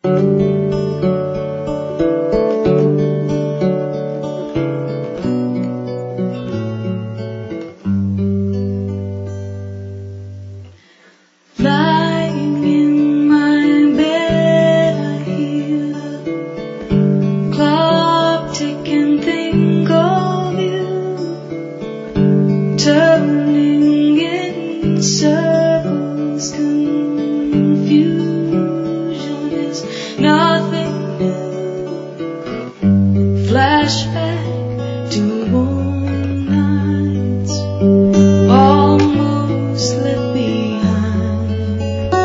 Lying in my bed, I hear the clock tick and think of you, turning in circles. Confusion is nothing new. Flashback to warm nights, almost left behind.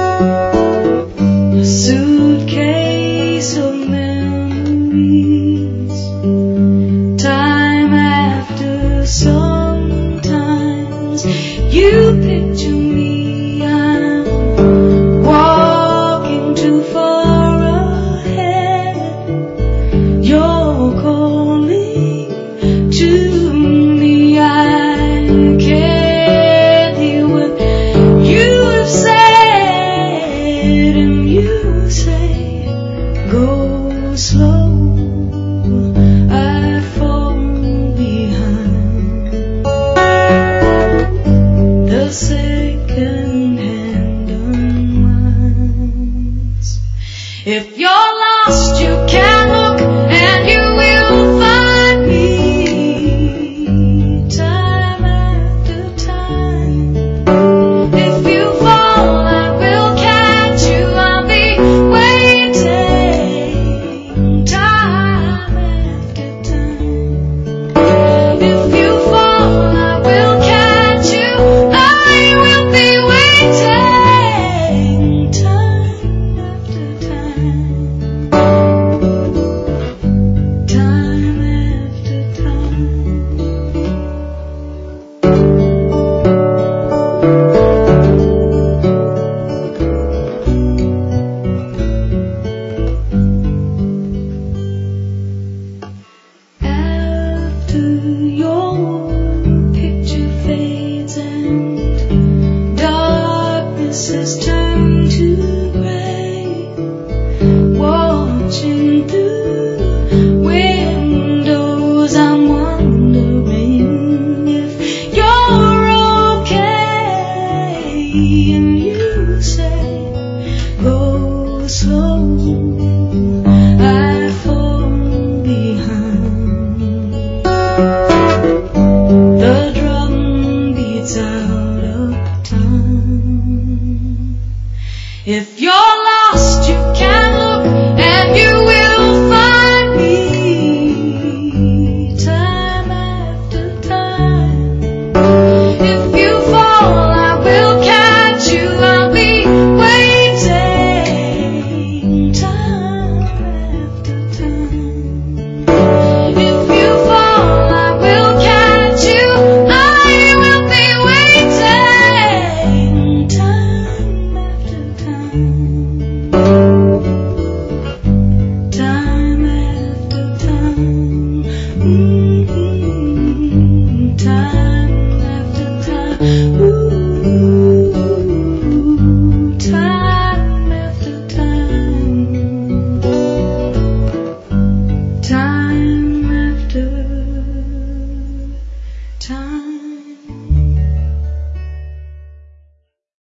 A suitcase of memories, time after sometimes you picture me, I'm walking too far ahead. You're calling to me, I can't hear what you have said, and you say, go slow, I fall behind. The second hand unwinds. If you're lost, you can look and you will find me, time after time. If you fall, I will catch you, I'll be waiting, time after time. If you fall, I will catch you, I will be waiting, time after time. Time after time. After your picture fades and darkness has turned to gray, watching through windows, I'm wondering if you're okay. And you say, go slow,